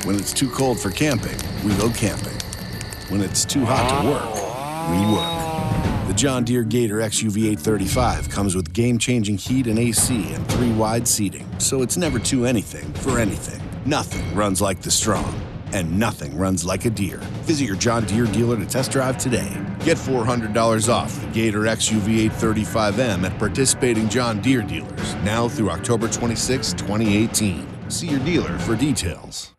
When it's too cold for camping, we go camping. When it's too hot to work, we work. The John Deere Gator XUV 835 comes with game-changing heat and AC and 3 wide seating, so it's never too anything for anything. Nothing runs like the strong, and nothing runs like a Deere. Visit your John Deere dealer to test drive today. Get $400 off the Gator XUV 835M at participating John Deere dealers now through October 26, 2018. See your dealer for details.